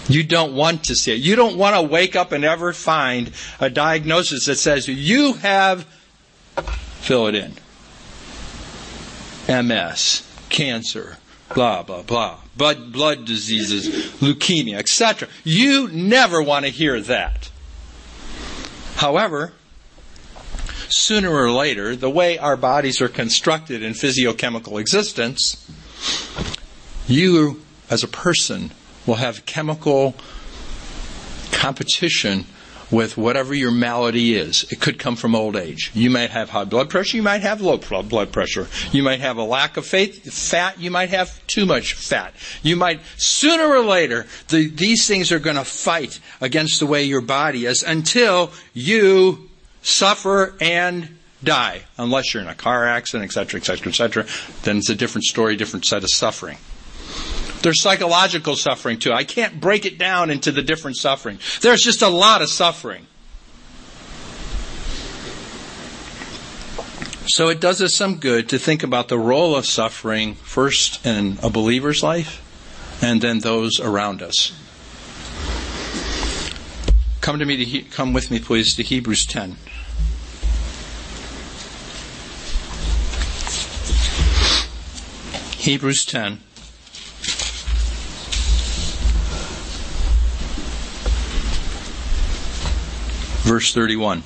You don't want to see it. You don't want to wake up and ever find a diagnosis that says you have, fill it in, MS, cancer, blah, blah, blah, blood diseases, leukemia, etc. You never want to hear that. However, sooner or later, the way our bodies are constructed in physiochemical existence, you as a person will have chemical competition with whatever your malady is. It could come from old age. You might have high blood pressure. You might have low blood pressure. You might have a lack of fat. You might have too much fat. You might, sooner or later, these things are going to fight against the way your body is until you suffer and die. Unless you're in a car accident, etc., etc., etc. Then it's a different story, different set of suffering. There's psychological suffering too. I can't break it down into the different suffering. There's just a lot of suffering. So it does us some good to think about the role of suffering first in a believer's life and then those around us. Come with me, please, to Hebrews 10. Hebrews 10. Verse 31.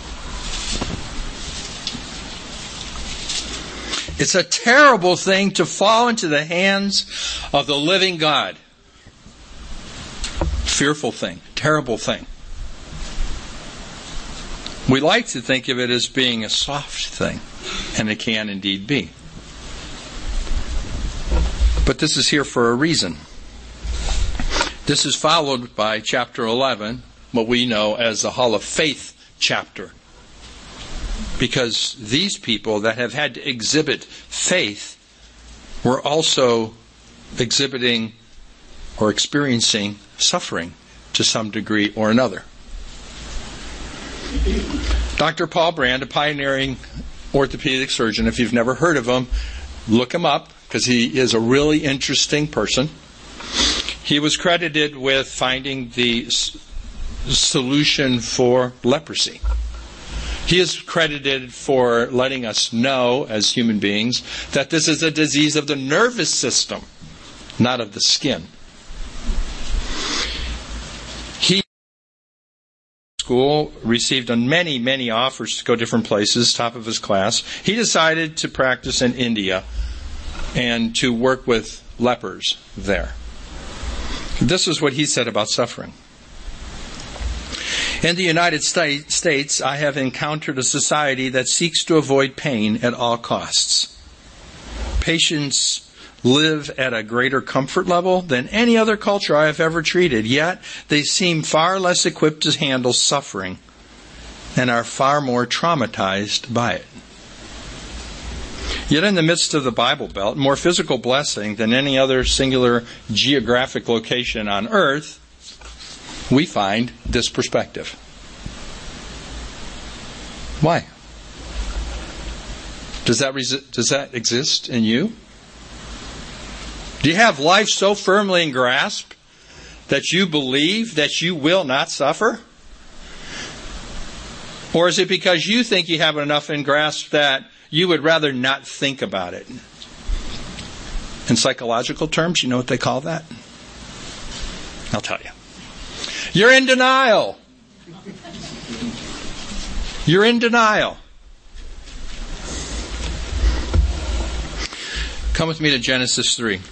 It's a terrible thing to fall into the hands of the living God. Fearful thing. Terrible thing. We like to think of it as being a soft thing, and it can indeed be. But this is here for a reason. This is followed by chapter 11, what we know as the Hall of Faith chapter. Because these people that have had to exhibit faith were also exhibiting or experiencing suffering to some degree or another. Dr. Paul Brand, a pioneering orthopedic surgeon, if you've never heard of him, look him up because he is a really interesting person. He was credited with finding the solution for leprosy. He is credited for letting us know as human beings that this is a disease of the nervous system, not of the skin. He school received many offers to go different places, top of his class. He decided to practice in India and to work with lepers there. This is what he said about suffering. In the United States, I have encountered a society that seeks to avoid pain at all costs. Patients live at a greater comfort level than any other culture I have ever treated, yet they seem far less equipped to handle suffering and are far more traumatized by it. Yet in the midst of the Bible Belt, more physical blessing than any other singular geographic location on earth, we find this perspective. Why? Does that exist in you? Do you have life so firmly in grasp that you believe that you will not suffer? Or is it because you think you have enough in grasp that you would rather not think about it? In psychological terms, you know what they call that? I'll tell you. You're in denial. You're in denial. Come with me to Genesis 3.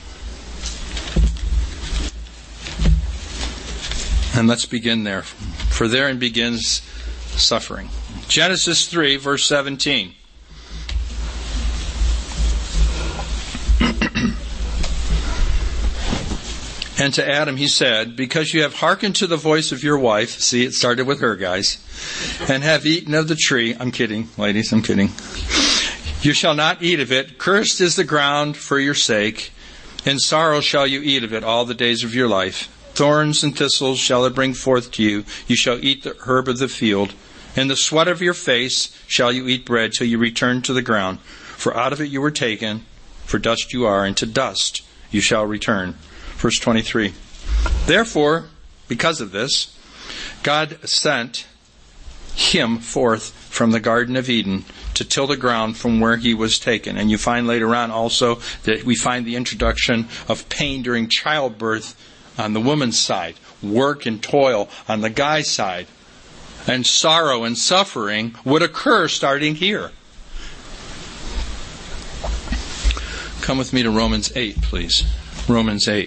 And let's begin there. For therein begins suffering. Genesis 3, verse 17. And to Adam he said, because you have hearkened to the voice of your wife, see, it started with her, guys, and have eaten of the tree, I'm kidding, ladies, I'm kidding. You shall not eat of it. Cursed is the ground for your sake. In sorrow shall you eat of it all the days of your life. Thorns and thistles shall it bring forth to you. You shall eat the herb of the field. In the sweat of your face shall you eat bread till you return to the ground. For out of it you were taken, for dust you are, and to dust you shall return. Verse 23. Therefore, because of this, God sent him forth from the Garden of Eden to till the ground from where he was taken. And you find later on also that we find the introduction of pain during childbirth on the woman's side, work and toil on the guy's side, and sorrow and suffering would occur starting here. Come with me to Romans 8, please. Romans 8.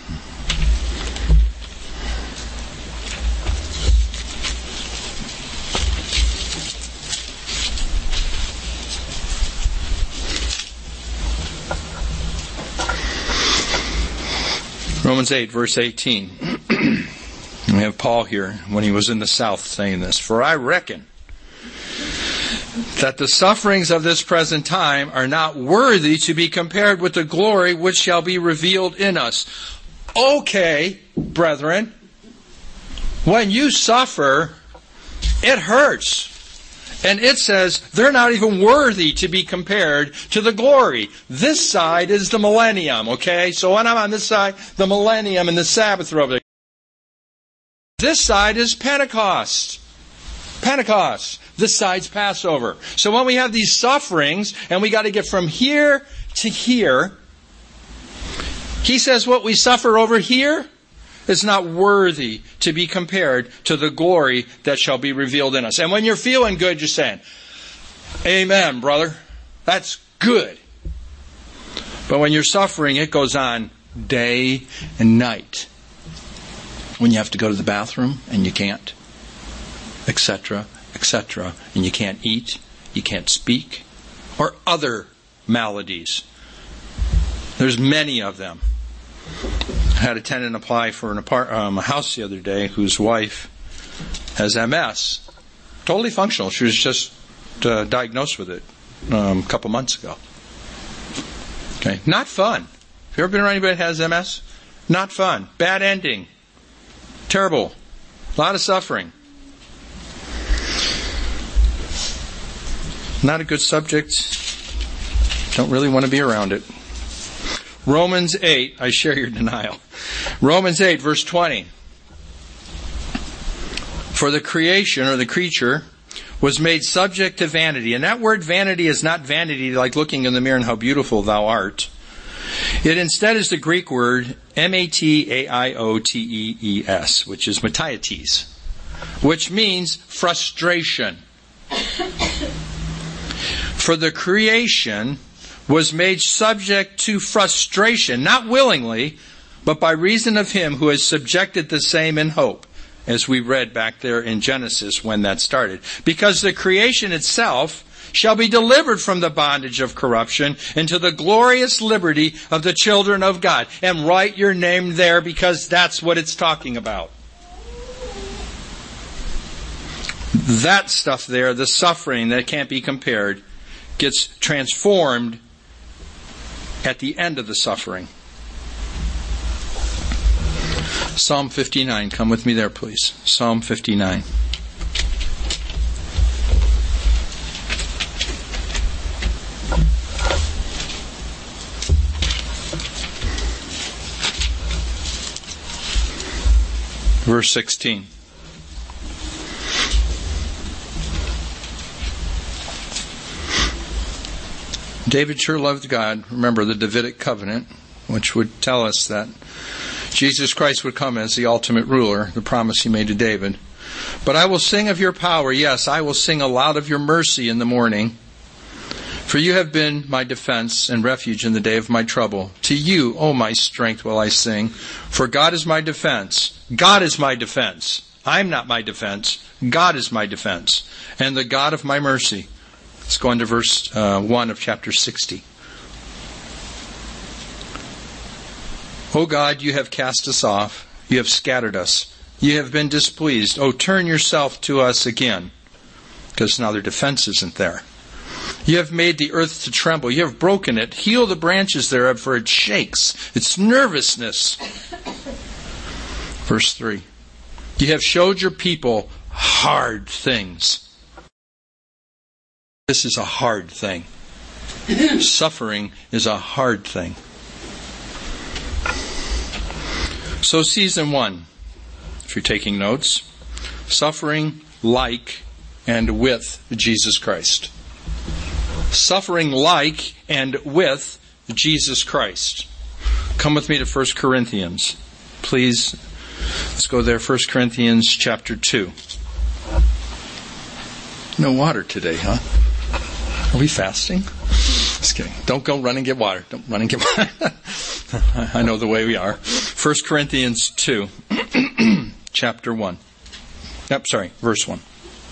Romans 8, verse 18. We have Paul here when he was in the south saying this. For I reckon that the sufferings of this present time are not worthy to be compared with the glory which shall be revealed in us. Okay, brethren, when you suffer, it hurts. And it says they're not even worthy to be compared to the glory. This side is the millennium, okay? So when I'm on this side, the millennium and the Sabbath are over there. This side is Pentecost. Pentecost. This side's Passover. So when we have these sufferings, and we got to get from here to here, he says what we suffer over here is not worthy to be compared to the glory that shall be revealed in us. And when you're feeling good, you're saying, amen, brother. That's good. But when you're suffering, it goes on day and night. When you have to go to the bathroom and you can't, etc., etc., and you can't eat, you can't speak, or other maladies. There's many of them. I had a tenant apply for a house the other day whose wife has MS. Totally functional. She was just diagnosed with it a couple months ago. Okay, not fun. Have you ever been around anybody that has MS? Not fun. Bad ending. Terrible. A lot of suffering. Not a good subject. Don't really want to be around it. Romans 8, I share your denial. Romans 8, verse 20. For the creation, or the creature, was made subject to vanity. And that word vanity is not vanity like looking in the mirror and how beautiful thou art. It instead is the Greek word mataiothes, which is mataites, which means frustration. For the creation was made subject to frustration, not willingly, but by reason of him who has subjected the same in hope, as we read back there in Genesis when that started. Because the creation itself shall be delivered from the bondage of corruption into the glorious liberty of the children of God. And write your name there because that's what it's talking about. That stuff there, the suffering that can't be compared, gets transformed at the end of the suffering. Psalm 59. Come with me there, please. Psalm 59. Verse 16. David sure loved God. Remember the Davidic covenant, which would tell us that Jesus Christ would come as the ultimate ruler, the promise he made to David. But I will sing of your power. Yes, I will sing aloud of your mercy in the morning. For you have been my defense and refuge in the day of my trouble. To you, O my strength, will I sing. For God is my defense. God is my defense. I'm not my defense. God is my defense. And the God of my mercy. Let's go on to verse 1 of chapter 60. O God, you have cast us off. You have scattered us. You have been displeased. O turn yourself to us again. Because now their defense isn't there. You have made the earth to tremble. You have broken it. Heal the branches thereof, for it shakes. Its nervousness. Verse 3. You have showed your people hard things. This is a hard thing. Suffering is a hard thing. So season 1, if you're taking notes, suffering like and with Jesus Christ. Suffering like and with Jesus Christ. Come with me to 1 Corinthians. Please, let's go there. 1 Corinthians chapter 2. No water today, huh? Are we fasting? Just kidding. Don't go run and get water. Don't run and get water. I know the way we are. 1 Corinthians 2, chapter 1. Verse 1.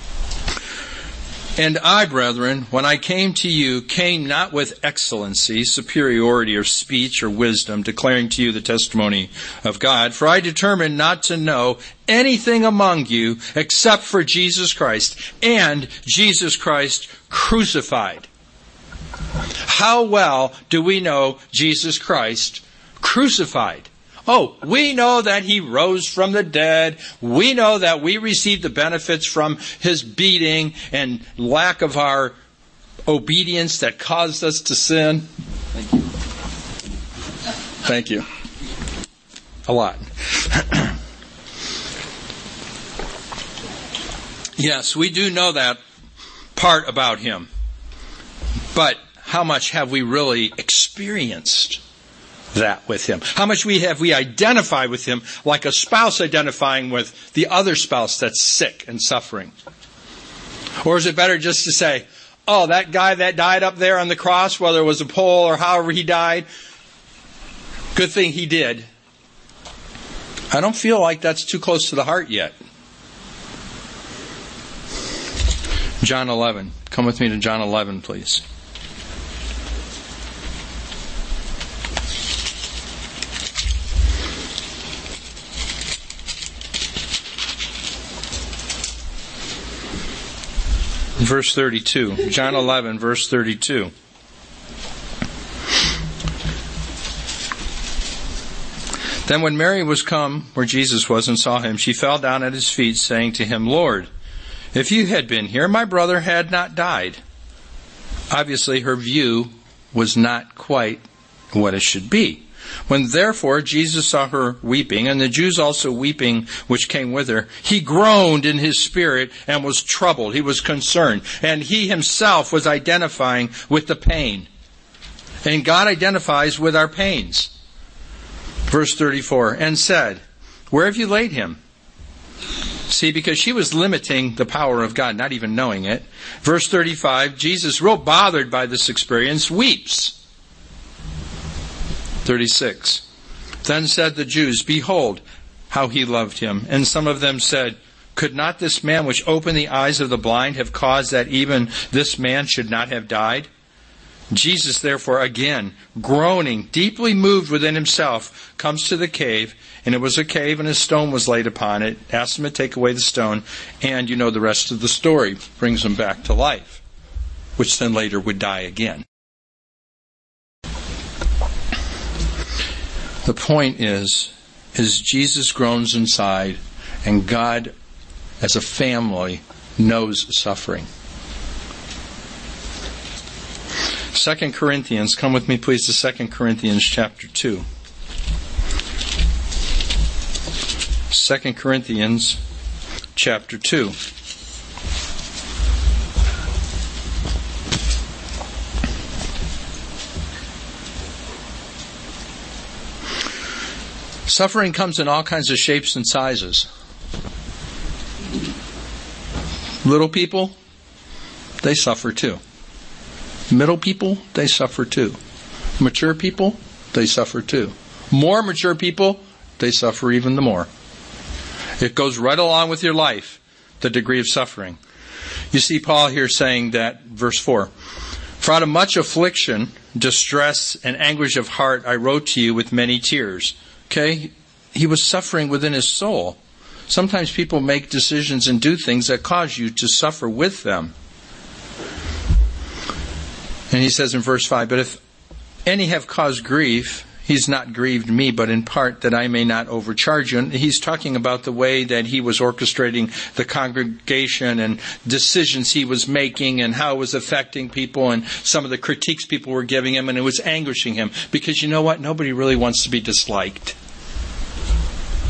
And I, brethren, when I came to you, came not with excellency, superiority, or speech, or wisdom, declaring to you the testimony of God. For I determined not to know anything among you except for Jesus Christ, and Jesus Christ crucified. How well do we know Jesus Christ crucified? Oh, we know that He rose from the dead. We know that we received the benefits from His beating and lack of our obedience that caused us to sin. Thank you. A lot. Yes, we do know that part about Him. But how much have we really experienced that with Him? How much have we identified with Him like a spouse identifying with the other spouse that's sick and suffering? Or is it better just to say, oh, that guy that died up there on the cross, whether it was a pole or however he died, good thing he did. I don't feel like that's too close to the heart yet. John 11. Come with me to John 11, please. Verse 32. John 11, verse 32. Then when Mary was come where Jesus was and saw Him, she fell down at His feet, saying to Him, Lord, if You had been here, my brother had not died. Obviously, her view was not quite what it should be. When therefore Jesus saw her weeping, and the Jews also weeping which came with her, He groaned in His spirit and was troubled. He was concerned. And He Himself was identifying with the pain. And God identifies with our pains. Verse 34, and said, where have you laid him? See, because she was limiting the power of God, not even knowing it. Verse 35, Jesus, real bothered by this experience, weeps. 36. Then said the Jews, behold, how He loved him. And some of them said, could not this man which opened the eyes of the blind have caused that even this man should not have died? Jesus, therefore, again, groaning, deeply moved within Himself, comes to the cave. And it was a cave, and a stone was laid upon it. Asked Him to take away the stone. And you know the rest of the story. Brings him back to life, which then later would die again. The point is Jesus groans inside, and God, as a family, knows suffering. 2 Corinthians, come with me please to 2 Corinthians chapter 2. 2 Corinthians chapter 2. Suffering comes in all kinds of shapes and sizes. Little people, they suffer too. Middle people, they suffer too. Mature people, they suffer too. More mature people, they suffer even the more. It goes right along with your life, the degree of suffering. You see Paul here saying that, verse 4, for out of much affliction, distress, and anguish of heart, I wrote to you with many tears. Okay? He was suffering within his soul. Sometimes people make decisions and do things that cause you to suffer with them. And he says in verse 5, but if any have caused grief, he's not grieved me, but in part that I may not overcharge you. And he's talking about the way that he was orchestrating the congregation and decisions he was making and how it was affecting people and some of the critiques people were giving him, and it was anguishing him. Because you know what? Nobody really wants to be disliked.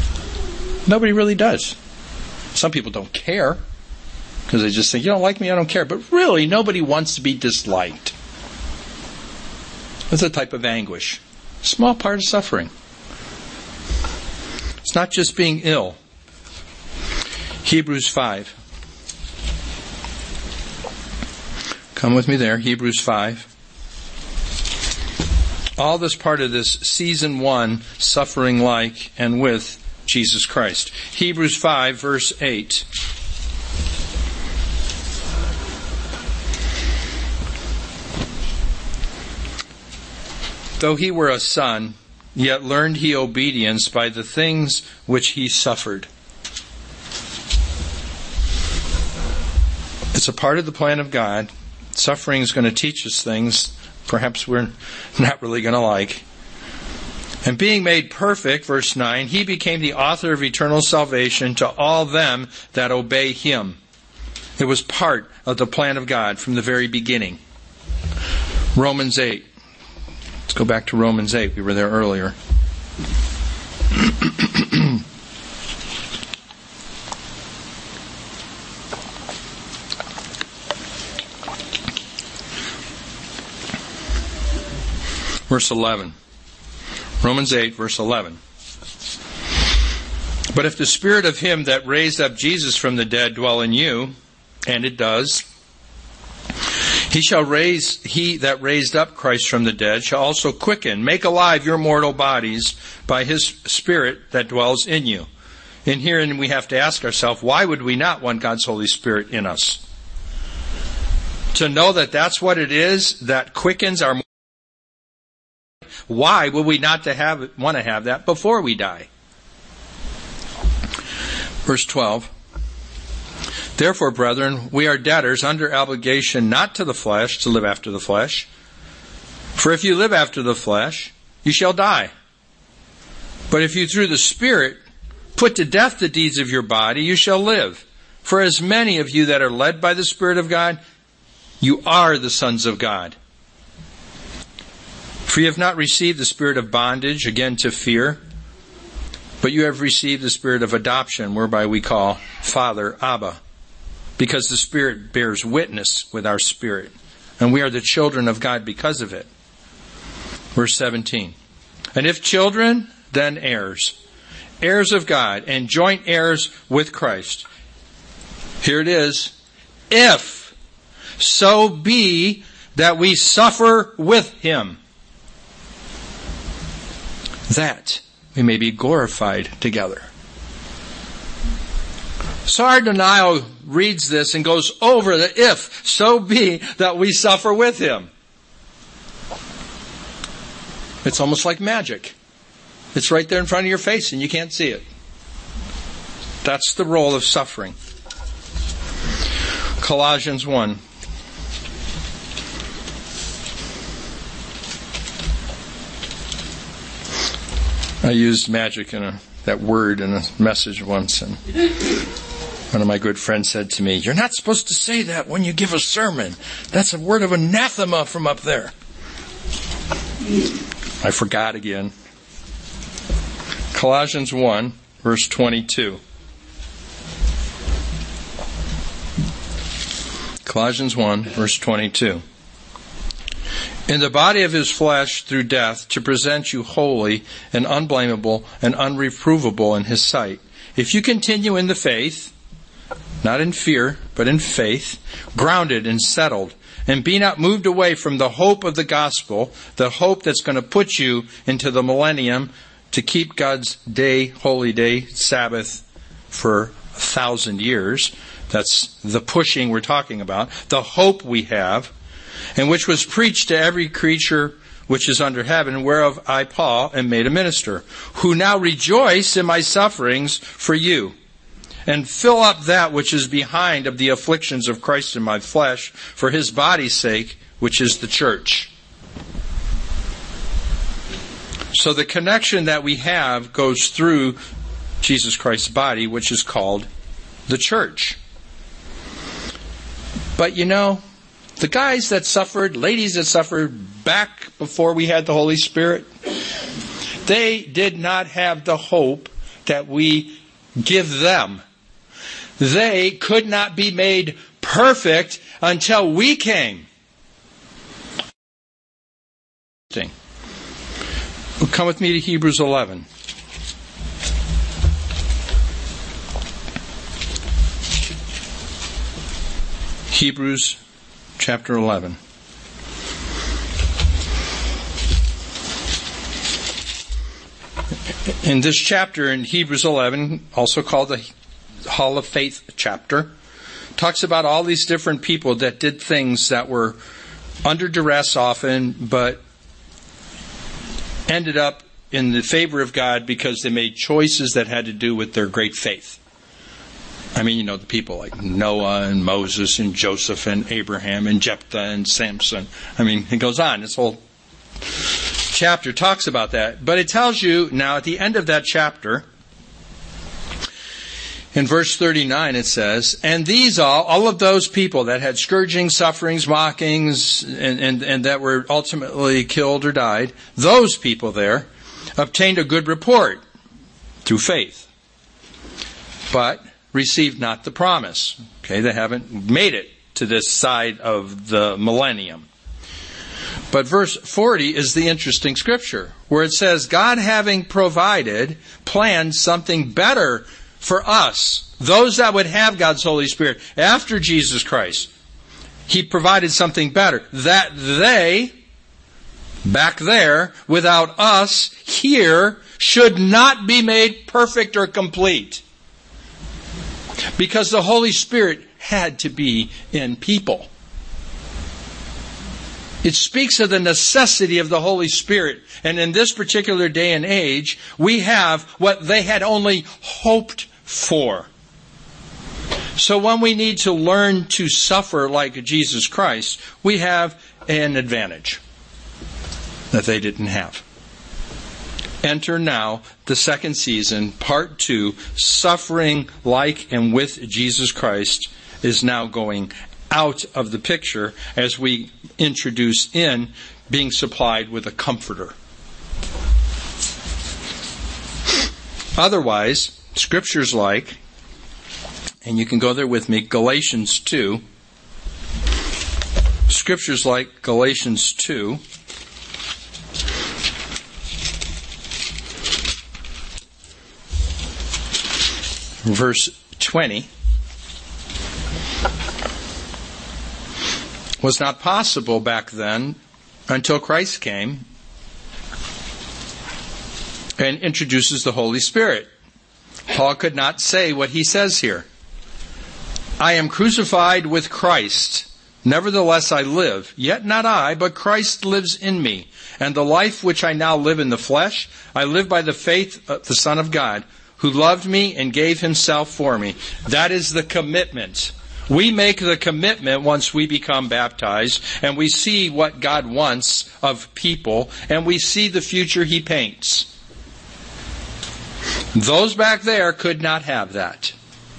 Nobody really does. Some people don't care because they just think, you don't like me, I don't care. But really, nobody wants to be disliked. It's a type of anguish. Small part of suffering. It's not just being ill. Hebrews 5. Come with me there, Hebrews 5. All this part of this season 1, suffering like and with Jesus Christ. Hebrews 5, verse 8. Though he were a son, yet learned he obedience by the things which he suffered. It's a part of the plan of God. Suffering is going to teach us things perhaps we're not really going to like. And being made perfect, verse 9, he became the author of eternal salvation to all them that obey him. It was part of the plan of God from the very beginning. Romans 8. Let's go back to Romans 8. We were there earlier. Verse 11. Romans 8, verse 11. But if the Spirit of him that raised up Jesus from the dead dwell in you, and it does, he that raised up Christ from the dead shall also quicken, make alive your mortal bodies by his Spirit that dwells in you. And herein we have to ask ourselves, why would we not want God's Holy Spirit in us? To know that that's what it is that quickens our mortal. Why would we not want to have that before we die? Verse 12. Therefore, brethren, we are debtors under obligation not to the flesh to live after the flesh. For if you live after the flesh, you shall die. But if you through the Spirit put to death the deeds of your body, you shall live. For as many of you that are led by the Spirit of God, you are the sons of God. For you have not received the spirit of bondage, again to fear, but you have received the spirit of adoption, whereby we call Father, Abba. Because the Spirit bears witness with our spirit, and we are the children of God because of it. Verse 17. And if children, then heirs. Heirs of God, and joint heirs with Christ. Here it is. If so be that we suffer with him, that we may be glorified together. Sardinial reads this and goes over the if so be that we suffer with him. It's almost like magic. It's right there in front of your face and you can't see it. That's the role of suffering. Colossians 1. I used magic that word in a message once, and one of my good friends said to me, "You're not supposed to say that when you give a sermon. That's a word of anathema from up there." I forgot again. Colossians 1, verse 22. Colossians 1, verse 22. In the body of his flesh through death, to present you holy and unblameable and unreprovable in his sight. If you continue in the faith, not in fear, but in faith, grounded and settled, and be not moved away from the hope of the gospel, the hope that's going to put you into the millennium to keep God's day, holy day, Sabbath for 1,000 years. That's the pushing we're talking about. The hope we have, and which was preached to every creature which is under heaven, whereof I, Paul, am made a minister, who now rejoice in my sufferings for you, and fill up that which is behind of the afflictions of Christ in my flesh, for his body's sake, which is the church. So the connection that we have goes through Jesus Christ's body, which is called the church. But you know, the guys that suffered, ladies that suffered back before we had the Holy Spirit, they did not have the hope that we give them. They could not be made perfect until we came. Come with me to Hebrews 11. Hebrews chapter 11. In this chapter, in Hebrews 11, also called the Hall of Faith chapter, talks about all these different people that did things that were under duress often, but ended up in the favor of God because they made choices that had to do with their great faith. I mean, the people like Noah and Moses and Joseph and Abraham and Jephthah and Samson. I mean, it goes on. This whole chapter talks about that. But it tells you now at the end of that chapter, in verse 39 it says, and these all of those people that had scourgings, sufferings, mockings, and that were ultimately killed or died, those people there obtained a good report through faith, but received not the promise. Okay, they haven't made it to this side of the millennium. But verse 40 is the interesting scripture, where it says, God having provided, planned something better for us, those that would have God's Holy Spirit after Jesus Christ. He provided something better, that they, back there, without us, here, should not be made perfect or complete. Because the Holy Spirit had to be in people. It speaks of the necessity of the Holy Spirit. And in this particular day and age, we have what they had only hoped for. So when we need to learn to suffer like Jesus Christ, we have an advantage that they didn't have. Enter now the second season, part 2, suffering like and with Jesus Christ is now going out of the picture as we introduce in being supplied with a comforter. Otherwise, scriptures like, and you can go there with me, Galatians 2. Scriptures like Galatians 2. Verse 20 was not possible back then until Christ came and introduces the Holy Spirit. Paul could not say what he says here. I am crucified with Christ. Nevertheless I live, yet not I, but Christ lives in me. And the life which I now live in the flesh, I live by the faith of the Son of God, who loved me and gave himself for me. That is the commitment. We make the commitment once we become baptized, and we see what God wants of people, and we see the future he paints. Those back there could not have that.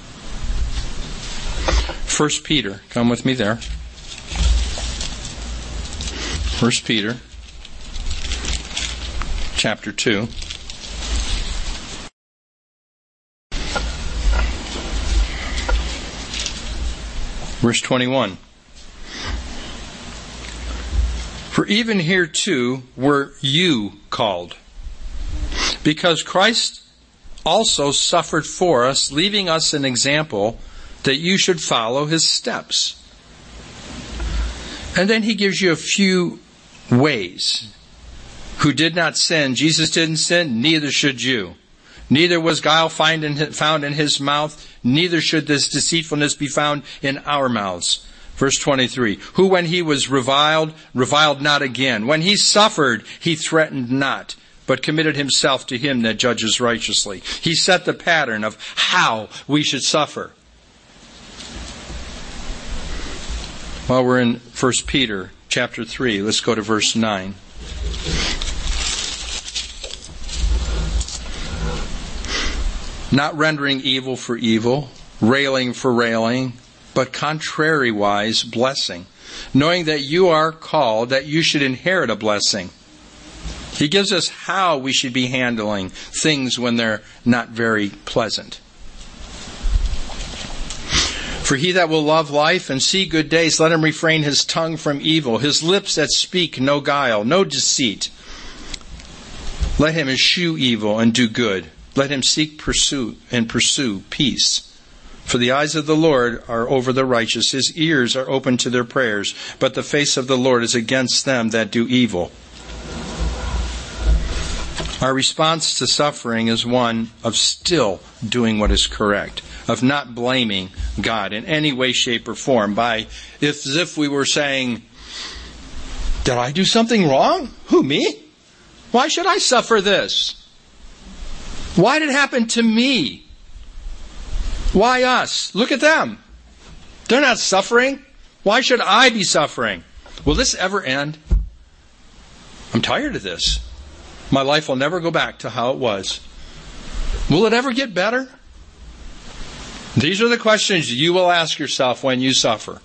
1 Peter, come with me there. 1 Peter, chapter 2. Verse 21. For even here too were you called, because Christ also suffered for us, leaving us an example that you should follow his steps. And then he gives you a few ways. Who did not sin. Jesus didn't sin, neither should you. Neither was guile found in his mouth, neither should this deceitfulness be found in our mouths. Verse 23, who when he was reviled not again. When he suffered, he threatened not, but committed himself to him that judges righteously. He set the pattern of how we should suffer. While we're in 1 Peter chapter 3, let's go to verse 9. Not rendering evil for evil, railing for railing, but contrariwise blessing, knowing that you are called, that you should inherit a blessing. He gives us how we should be handling things when they're not very pleasant. For he that will love life and see good days, let him refrain his tongue from evil, his lips that speak no guile, no deceit. Let him eschew evil and do good. Let him pursue peace. For the eyes of the Lord are over the righteous. His ears are open to their prayers. But the face of the Lord is against them that do evil. Our response to suffering is one of still doing what is correct, of not blaming God in any way, shape, or form, as if we were saying, did I do something wrong? Who, me? Why should I suffer this? Why did it happen to me? Why us? Look at them. They're not suffering. Why should I be suffering? Will this ever end? I'm tired of this. My life will never go back to how it was. Will it ever get better? These are the questions you will ask yourself when you suffer.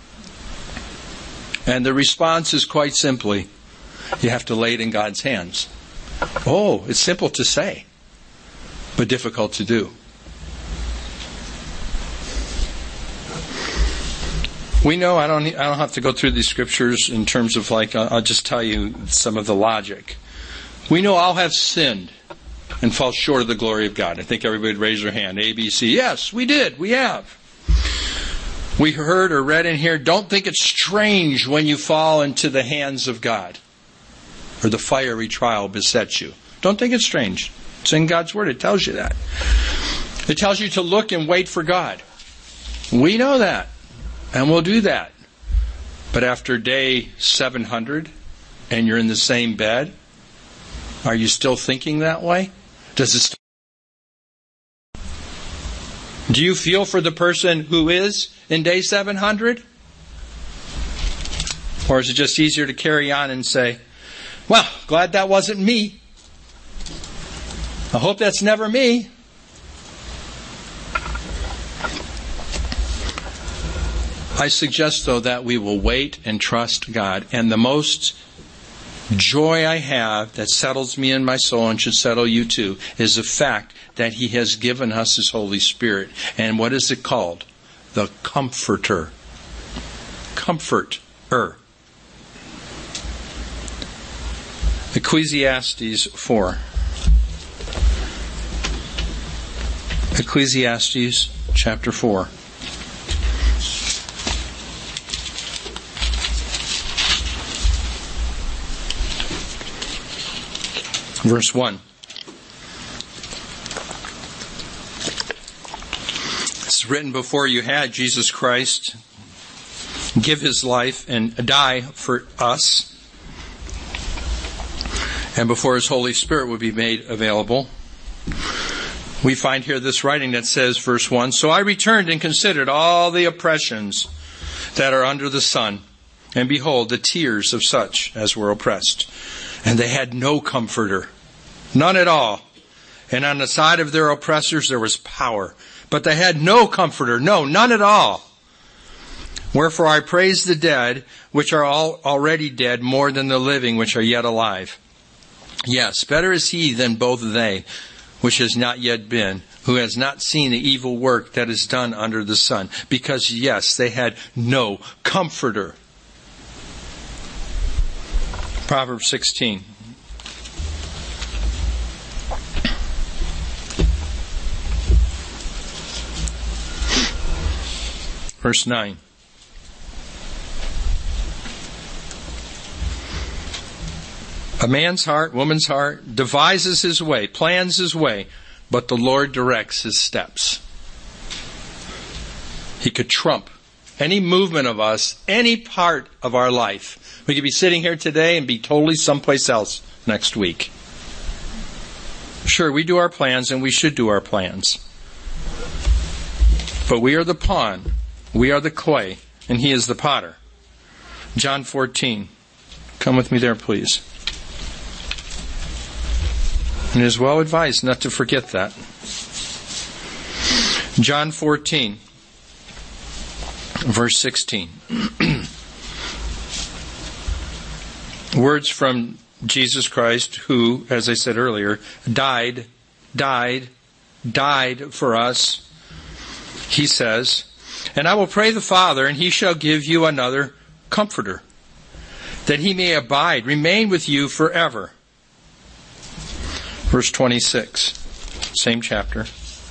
And the response is quite simply, you have to lay it in God's hands. Oh, it's simple to say, but difficult to do. We know, I don't have to go through these scriptures in terms of I'll just tell you some of the logic. We know all have sinned and fall short of the glory of God. I think everybody would raise their hand. A, B, C. Yes, we did. We have. We heard or read in here, don't think it's strange when you fall into the hands of God or the fiery trial besets you. Don't think it's strange. It's in God's Word. It tells you that. It tells you to look and wait for God. We know that. And we'll do that. But after day 700 and you're in the same bed, are you still thinking that way? Does it? Do you feel for the person who is in day 700? Or is it just easier to carry on and say, well, glad that wasn't me. I hope that's never me. I suggest, though, that we will wait and trust God. And the most joy I have that settles me in my soul and should settle you too is the fact that He has given us His Holy Spirit. And what is it called? The Comforter. Comforter. Ecclesiastes 4. Ecclesiastes chapter 4. Verse 1. It's written before you had Jesus Christ give His life and die for us, and before His Holy Spirit would be made available. We find here this writing that says, verse 1, So I returned and considered all the oppressions that are under the sun, and behold, the tears of such as were oppressed. And they had no comforter, none at all. And on the side of their oppressors there was power. But they had no comforter, no, none at all. Wherefore I praise the dead, which are already dead, more than the living, which are yet alive. Yes, better is he than both they, which has not yet been, who has not seen the evil work that is done under the sun. Because, yes, they had no comforter. Proverbs 16. Verse 9. A man's heart, woman's heart, devises his way, plans his way, but the Lord directs his steps. He could trump any movement of us, any part of our life. We could be sitting here today and be totally someplace else next week. Sure, we do our plans and we should do our plans. But we are the pawn, we are the clay, and He is the potter. John 14. Come with me there, please. And it is well advised not to forget that. John 14, verse 16. Words from Jesus Christ, who, as I said earlier, died for us. He says, And I will pray the Father, and he shall give you another Comforter, that he may abide, remain with you forever. Verse 26, same chapter.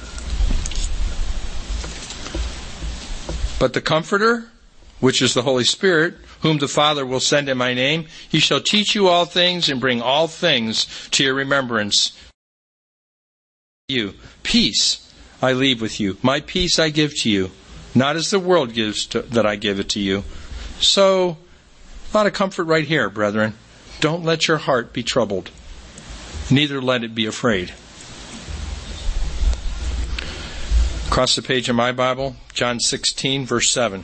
But the Comforter, which is the Holy Spirit, whom the Father will send in my name, he shall teach you all things and bring all things to your remembrance. You, peace I leave with you. My peace I give to you. Not as the world gives that I give it to you. So, a lot of comfort right here, brethren. Don't let your heart be troubled. Neither let it be afraid. Across the page of my Bible, John 16, verse 7.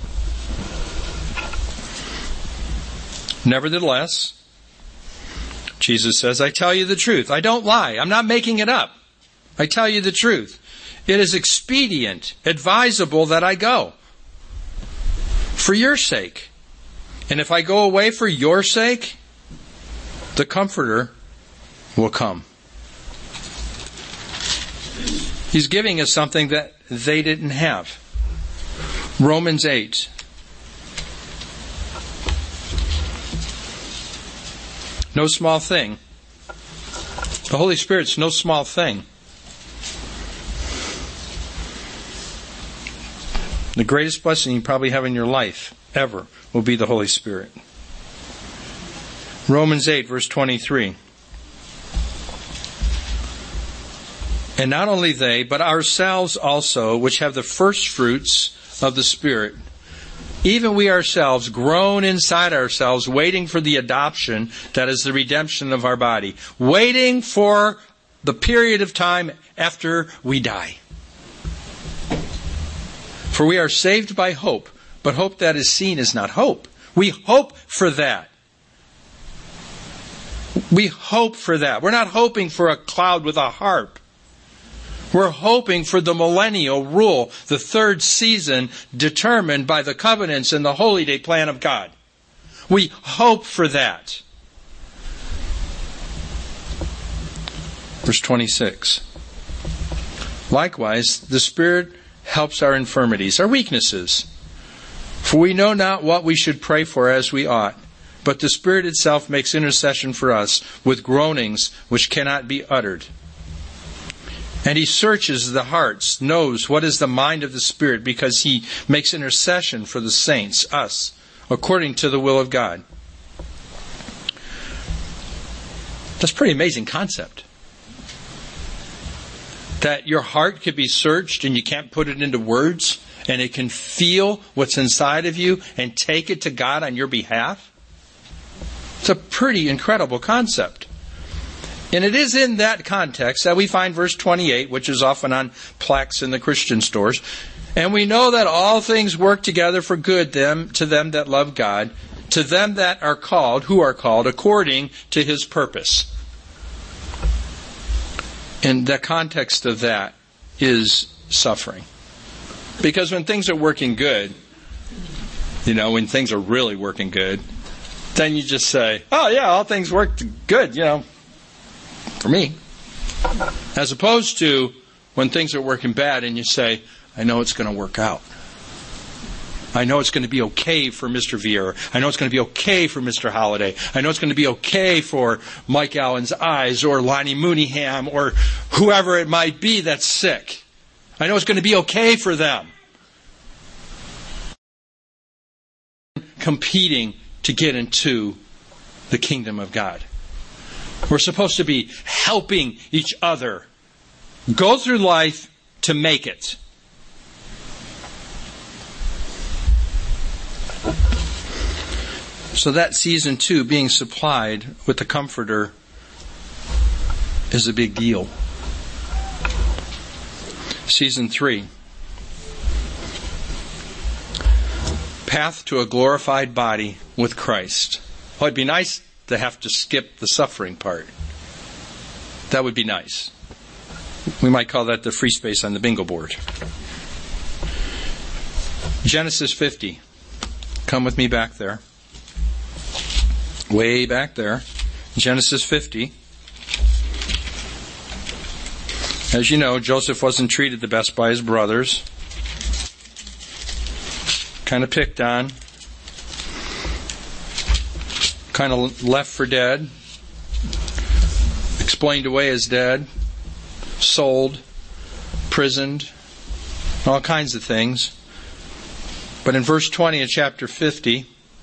Nevertheless, Jesus says, I tell you the truth. I don't lie. I'm not making it up. I tell you the truth. It is expedient, advisable that I go. For your sake. And if I go away for your sake, the Comforter will come. He's giving us something that they didn't have. Romans 8. No small thing. The Holy Spirit's no small thing. The greatest blessing you probably have in your life, ever, will be the Holy Spirit. Romans 8, verse 23. And not only they, but ourselves also, which have the first fruits of the Spirit, even we ourselves, groan inside ourselves, waiting for the adoption, that is the redemption of our body. Waiting for the period of time after we die. For we are saved by hope, but hope that is seen is not hope. We hope for that. We hope for that. We're not hoping for a cloud with a harp. We're hoping for the millennial rule, the third season determined by the covenants and the holy day plan of God. We hope for that. Verse 26. Likewise, the Spirit helps our infirmities, our weaknesses. For we know not what we should pray for as we ought, but the Spirit itself makes intercession for us with groanings which cannot be uttered. And He searches the hearts, knows what is the mind of the Spirit, because He makes intercession for the saints, us, according to the will of God. That's a pretty amazing concept. That your heart could be searched and you can't put it into words, and it can feel what's inside of you and take it to God on your behalf. It's a pretty incredible concept. And it is in that context that we find verse 28, which is often on plaques in the Christian stores. And we know that all things work together for good to them that love God, to them that are called, who are called, according to His purpose. And the context of that is suffering. Because when things are working good, when things are really working good, then you just say, oh yeah, all things work good, for me. As opposed to when things are working bad and you say, I know it's going to work out. I know it's going to be okay for Mr. Vieira. I know it's going to be okay for Mr. Holliday. I know it's going to be okay for Mike Allen's eyes or Lonnie Mooneyham or whoever it might be that's sick. I know it's going to be okay for them. Competing to get into the kingdom of God. We're supposed to be helping each other go through life to make it. So that season 2 being supplied with the Comforter is a big deal. Season 3. Path to a glorified body with Christ. Well, it'd be nice to have to skip the suffering part. That would be nice. We might call that the free space on the bingo board. Genesis 50. Come with me back there. Way back there. Genesis 50. As you know, Joseph wasn't treated the best by his brothers. kind of picked on, kind of left for dead, explained away as dead, sold, imprisoned, all kinds of things. But in verse 20 of chapter 50,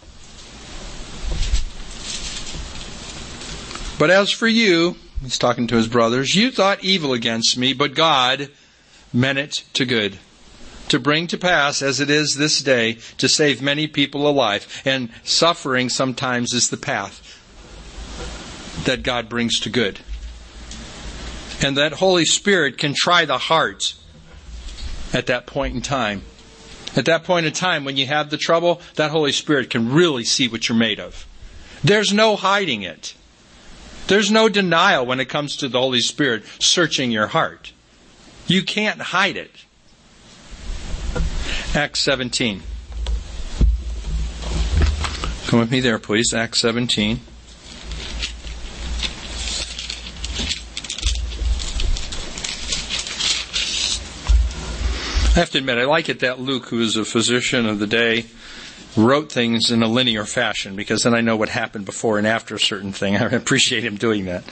but as for you, he's talking to his brothers, you thought evil against me, but God meant it to good, to bring to pass, as it is this day, to save many people alive. And suffering sometimes is the path that God brings to good. And that Holy Spirit can try the heart at that point in time. At that point in time, when you have the trouble, that Holy Spirit can really see what you're made of. There's no hiding it. There's no denial when it comes to the Holy Spirit searching your heart. You can't hide it. Acts 17. Come with me there, please. Acts 17. I have to admit, I like it that Luke, who is a physician of the day, wrote things in a linear fashion, because then I know what happened before and after a certain thing. I appreciate him doing that.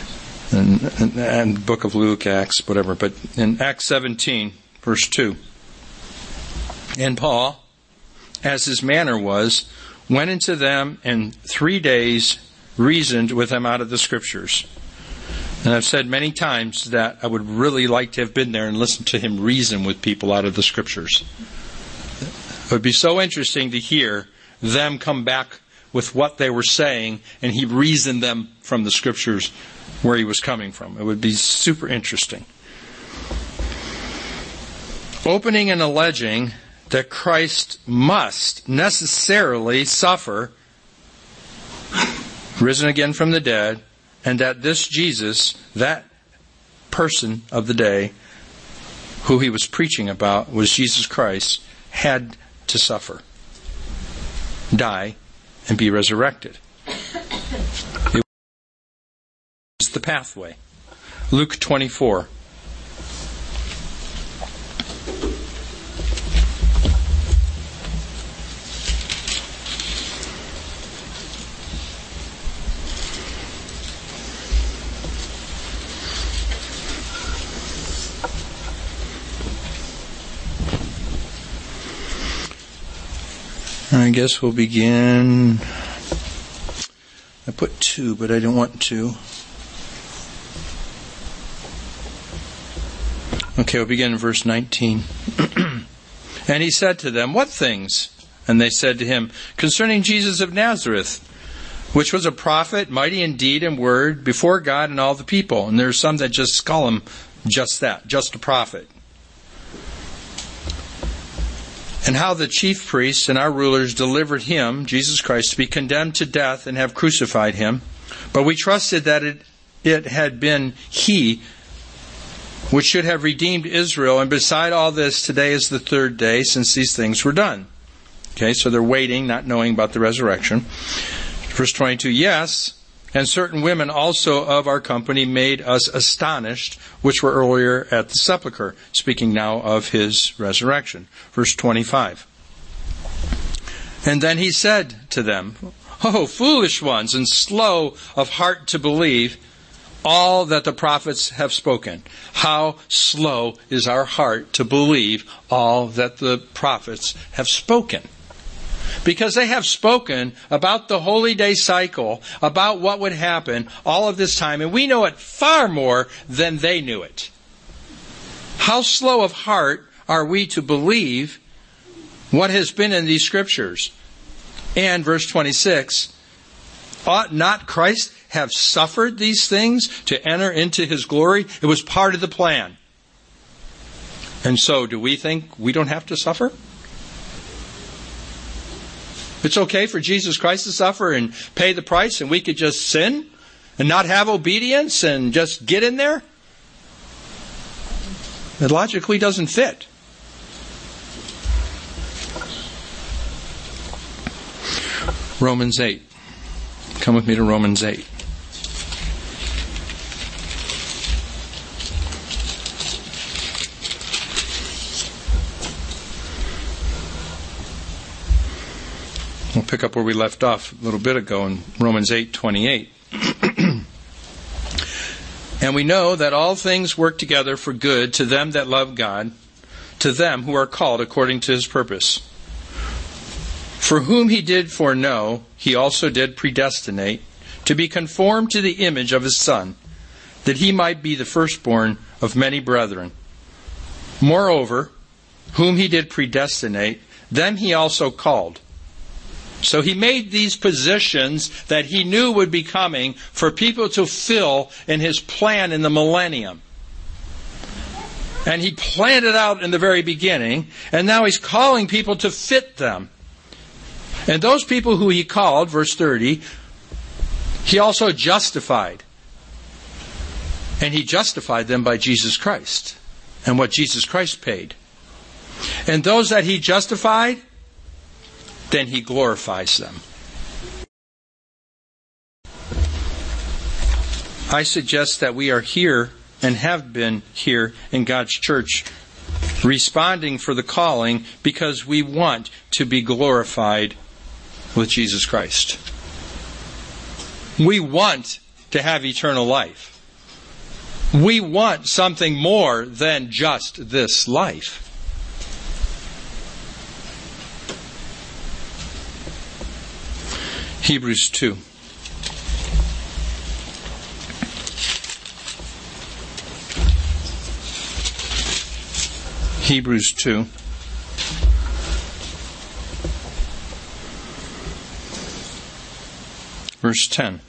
And Book of Luke, Acts, whatever. But in Acts 17, verse 2, and Paul, as his manner was, went into them and 3 days reasoned with them out of the Scriptures. And I've said many times that I would really like to have been there and listened to him reason with people out of the Scriptures. It would be so interesting to hear them come back with what they were saying, and he reasoned them from the Scriptures where he was coming from. It would be super interesting. Opening and alleging that Christ must necessarily suffer, risen again from the dead, and that this Jesus, that person of the day who he was preaching about was Jesus Christ, had to suffer, die, and be resurrected. It was the pathway. Luke 24. I guess we'll begin. I put 2, but I don't want to. Okay, we'll begin in verse 19. And he said to them, what things? And they said to him, concerning Jesus of Nazareth, which was a prophet, mighty in deed and word, before God and all the people. And there are some that just call him just that, just a prophet. And how the chief priests and our rulers delivered him, Jesus Christ, to be condemned to death and have crucified him. But we trusted that it had been he which should have redeemed Israel. And beside all this, today is the 3rd day since these things were done. Okay, so they're waiting, not knowing about the resurrection. Verse 22, yes, and certain women also of our company made us astonished, which were earlier at the sepulchre, speaking now of his resurrection. Verse 25. And then he said to them, oh, foolish ones, and slow of heart to believe all that the prophets have spoken. How slow is our heart to believe all that the prophets have spoken? Because they have spoken about the holy day cycle, about what would happen all of this time, and we know it far more than they knew it. How slow of heart are we to believe what has been in these Scriptures? And verse 26, ought not Christ have suffered these things to enter into his glory? It was part of the plan. And so, do we think we don't have to suffer? It's okay for Jesus Christ to suffer and pay the price, and we could just sin and not have obedience and just get in there? It logically doesn't fit. Romans 8. Come with me to Romans 8. We'll pick up where we left off a little bit ago in Romans 8:28. And we know that all things work together for good to them that love God, to them who are called according to His purpose. For whom He did foreknow, He also did predestinate to be conformed to the image of His Son, that He might be the firstborn of many brethren. Moreover, whom He did predestinate, them He also called. So He made these positions that He knew would be coming for people to fill in His plan in the millennium. And He planned it out in the very beginning, and now He's calling people to fit them. And those people who He called, verse 30, He also justified. And He justified them by Jesus Christ and what Jesus Christ paid. And those that He justified, then He glorifies them. I suggest that we are here and have been here in God's church responding for the calling because we want to be glorified with Jesus Christ. We want to have eternal life. We want something more than just this life. Hebrews 2. Hebrews 2. Verse 10.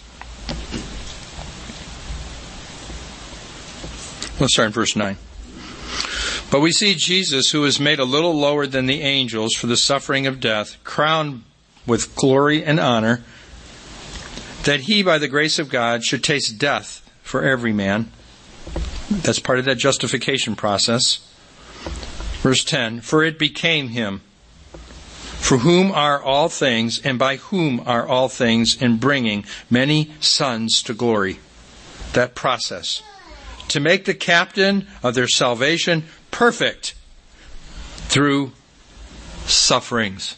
Let's start in verse 9. But we see Jesus, who was made a little lower than the angels for the suffering of death, crowned with glory and honor, that He, by the grace of God, should taste death for every man. That's part of that justification process. Verse 10, for it became Him, for whom are all things, and by whom are all things, in bringing many sons to glory. That process. To make the captain of their salvation perfect through sufferings.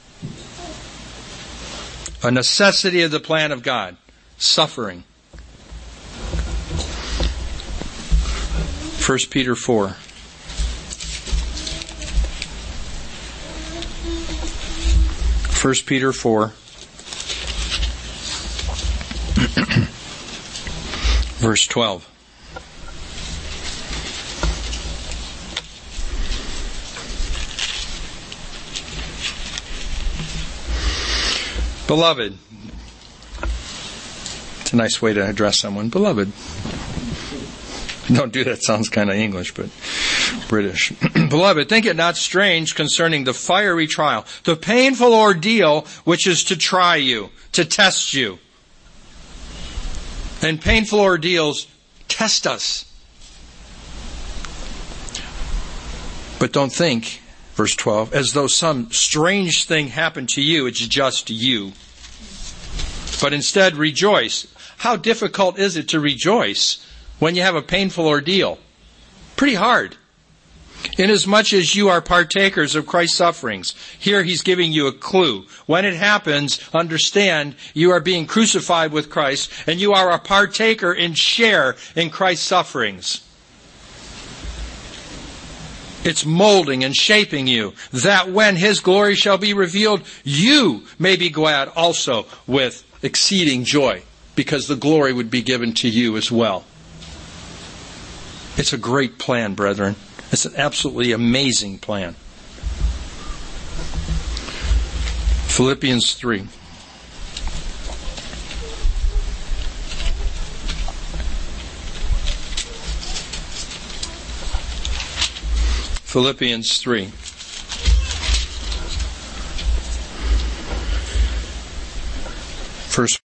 A necessity of the plan of God. Suffering. 1 Peter 4. 1 Peter 4. Verse 12. Beloved. It's a nice way to address someone. Beloved. Don't do that. Sounds kind of English, but British. Beloved, think it not strange concerning the fiery trial, the painful ordeal which is to try you, to test you. And painful ordeals test us. But don't think, verse 12, as though some strange thing happened to you. It's just you. But instead rejoice. How difficult is it to rejoice when you have a painful ordeal? Pretty hard. Inasmuch as you are partakers of Christ's sufferings. Here He's giving you a clue. When it happens, understand you are being crucified with Christ and you are a partaker and share in Christ's sufferings. It's molding and shaping you, that when His glory shall be revealed, you may be glad also with exceeding joy, because the glory would be given to you as well. It's a great plan, brethren. It's an absolutely amazing plan. Philippians 3. Philippians 3. Verse.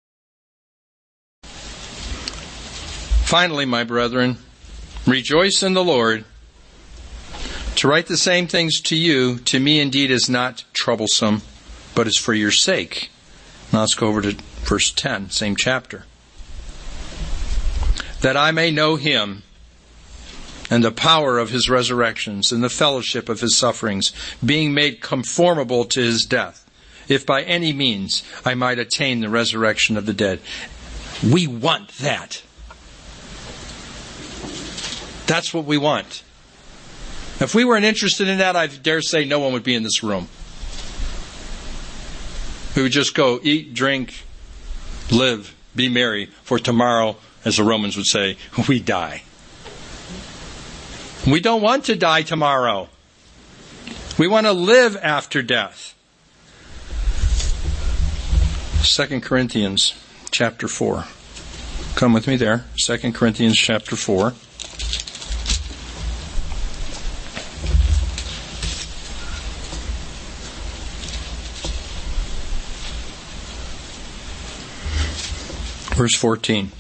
Finally, my brethren, rejoice in the Lord. To write the same things to you, to me indeed is not troublesome, but is for your sake. Now let's go over to verse 10, same chapter. That I may know Him, and the power of His resurrections, and the fellowship of His sufferings, being made conformable to His death, if by any means I might attain the resurrection of the dead. We want that. That's what we want. If we weren't interested in that, I dare say no one would be in this room. We would just go eat, drink, live, be merry, for tomorrow, as the Romans would say, we die. We don't want to die tomorrow. We want to live after death. 2 Corinthians chapter 4. Come with me there. 2 Corinthians chapter 4. Verse 14.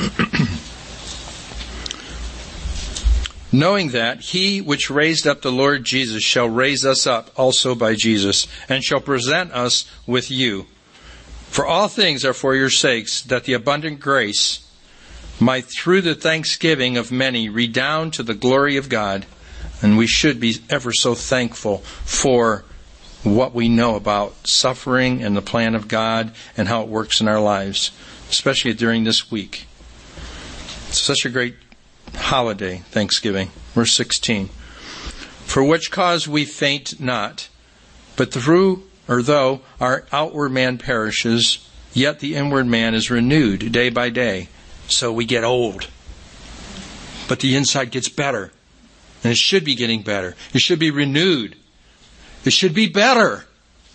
Knowing that he which raised up the Lord Jesus shall raise us up also by Jesus, and shall present us with you. For all things are for your sakes, that the abundant grace might through the thanksgiving of many redound to the glory of God. And we should be ever so thankful for what we know about suffering and the plan of God and how it works in our lives, especially during this week. It's such a great holiday, Thanksgiving. Verse 16. For which cause we faint not, but though our outward man perishes, yet the inward man is renewed day by day. So we get old, but the inside gets better. And it should be getting better. It should be renewed. It should be better.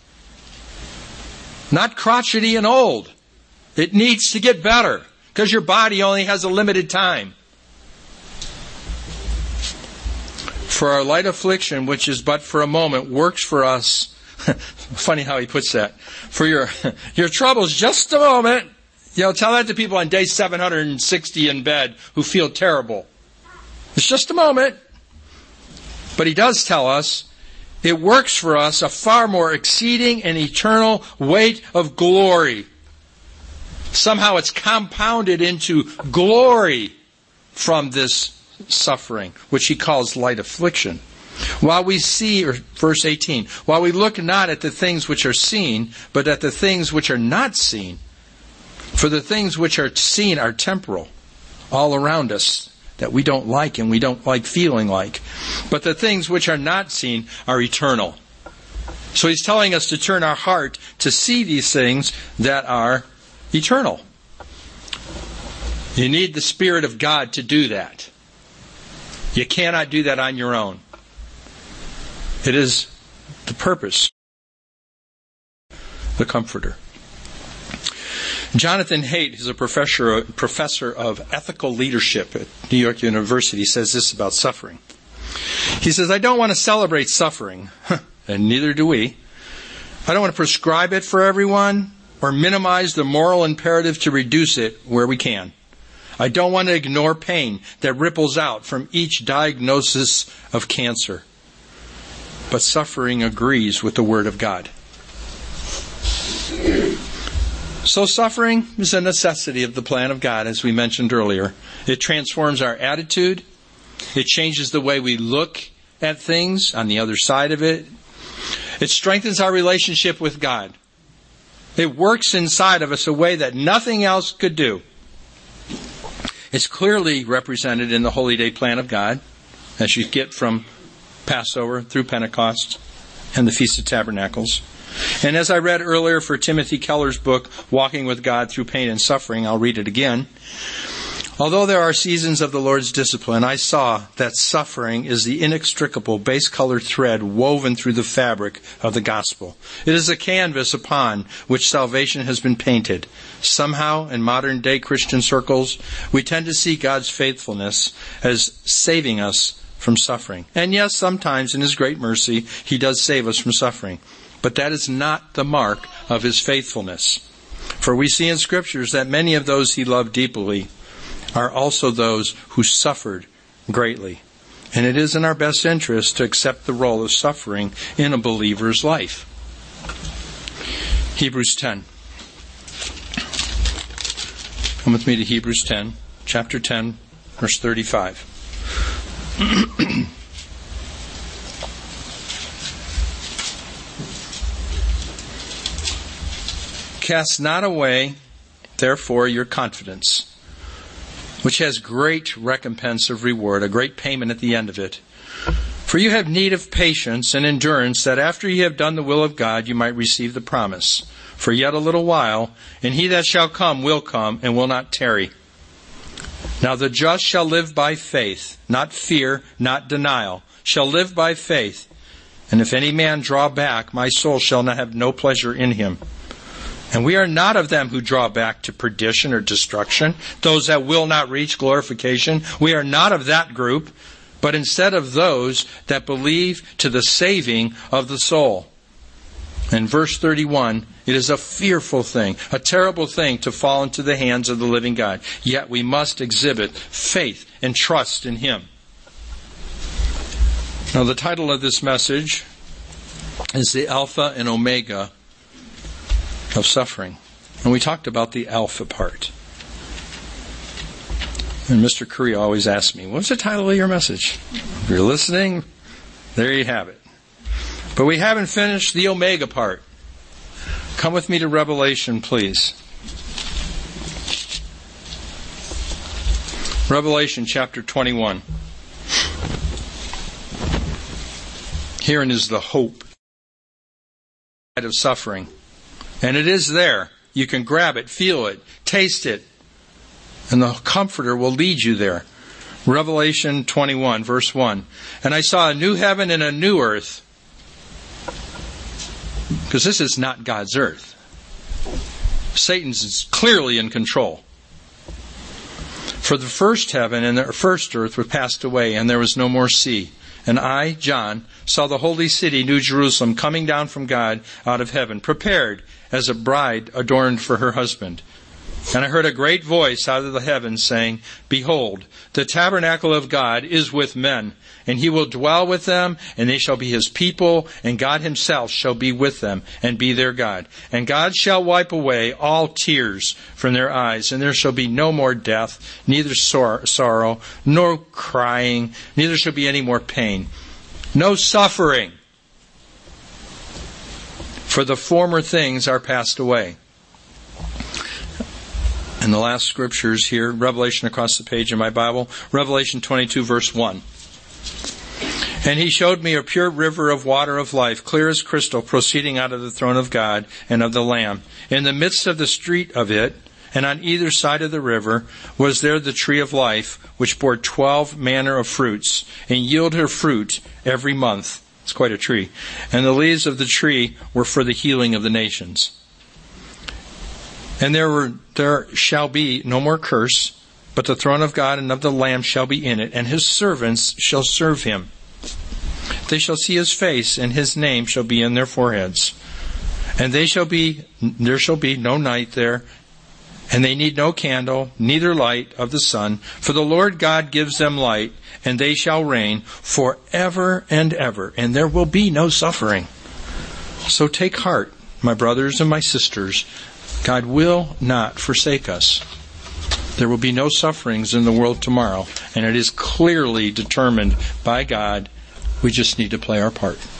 Not crotchety and old. It needs to get better, because your body only has a limited time. For our light affliction, which is but for a moment, works for us. Funny how he puts that. For your trouble's just a moment. Tell that to people on day 760 in bed who feel terrible. It's just a moment. But he does tell us it works for us a far more exceeding and eternal weight of glory. Somehow it's compounded into glory from this suffering, which he calls light affliction. While we see, or verse 18, while we look not at the things which are seen, but at the things which are not seen. For the things which are seen are temporal, all around us, that we don't like and we don't like feeling like. But the things which are not seen are eternal. So he's telling us to turn our heart to see these things that are eternal. You need the Spirit of God to do that. You cannot do that on your own. It is the purpose, the Comforter. Jonathan Haidt, who's a professor of ethical leadership at New York University, says this about suffering. He says, I don't want to celebrate suffering, and neither do we. I don't want to prescribe it for everyone or minimize the moral imperative to reduce it where we can. I don't want to ignore pain that ripples out from each diagnosis of cancer. But suffering agrees with the Word of God. So suffering is a necessity of the plan of God, as we mentioned earlier. It transforms our attitude. It changes the way we look at things on the other side of it. It strengthens our relationship with God. It works inside of us a way that nothing else could do. It's clearly represented in the Holy Day plan of God, as you get from Passover through Pentecost and the Feast of Tabernacles. And as I read earlier for Timothy Keller's book, Walking with God Through Pain and Suffering, I'll read it again. Although there are seasons of the Lord's discipline, I saw that suffering is the inextricable base-colored thread woven through the fabric of the gospel. It is a canvas upon which salvation has been painted. Somehow, in modern-day Christian circles, we tend to see God's faithfulness as saving us from suffering. And yes, sometimes in His great mercy, He does save us from suffering. But that is not the mark of His faithfulness. For we see in Scriptures that many of those He loved deeply are also those who suffered greatly. And it is in our best interest to accept the role of suffering in a believer's life. Hebrews 10. Come with me to Hebrews 10, chapter 10, verse 35. Cast not away, therefore, your confidence, which has great recompense of reward, a great payment at the end of it. For you have need of patience and endurance, that after ye have done the will of God, you might receive the promise. For yet a little while, and he that shall come and will not tarry. Now the just shall live by faith, not fear, not denial, shall live by faith. And if any man draw back, my soul shall not have no pleasure in him. And we are not of them who draw back to perdition or destruction, those that will not reach glorification. We are not of that group, but instead of those that believe to the saving of the soul. In verse 31, it is a fearful thing, a terrible thing to fall into the hands of the living God. Yet we must exhibit faith and trust in Him. Now the title of this message is the Alpha and Omega of suffering. And we talked about the alpha part. And Mr. Curry always asks me, what's the title of your message? If you're listening, there you have it. But we haven't finished the Omega part. Come with me to Revelation, please. Revelation chapter 21. Herein is the hope of suffering. And it is there. You can grab it, feel it, taste it. And the Comforter will lead you there. Revelation 21, verse 1. And I saw a new heaven and a new earth. Because this is not God's earth. Satan's is clearly in control. For the first heaven and the first earth were passed away, and there was no more sea. And I, John, saw the holy city, New Jerusalem, coming down from God out of heaven, prepared as a bride adorned for her husband. And I heard a great voice out of the heavens saying, Behold, the tabernacle of God is with men, and He will dwell with them, and they shall be His people, and God Himself shall be with them, and be their God. And God shall wipe away all tears from their eyes, and there shall be no more death, neither sorrow, nor crying, neither shall be any more pain, no suffering. For the former things are passed away. And the last scriptures here, Revelation across the page in my Bible, Revelation 22, verse 1. And He showed me a pure river of water of life, clear as crystal, proceeding out of the throne of God and of the Lamb. In the midst of the street of it, and on either side of the river, was there the tree of life, which bore 12 manner of fruits, and yielded her fruit every month. It's quite a tree. And the leaves of the tree were for the healing of the nations. And there shall be no more curse, but the throne of God and of the Lamb shall be in it, and His servants shall serve Him. They shall see His face, and His name shall be in their foreheads. And there shall be no night there, and they need no candle, neither light of the sun, for the Lord God gives them light, and they shall reign forever and ever, and there will be no suffering. So take heart, my brothers and my sisters. God will not forsake us. There will be no sufferings in the world tomorrow, and it is clearly determined by God. We just need to play our part.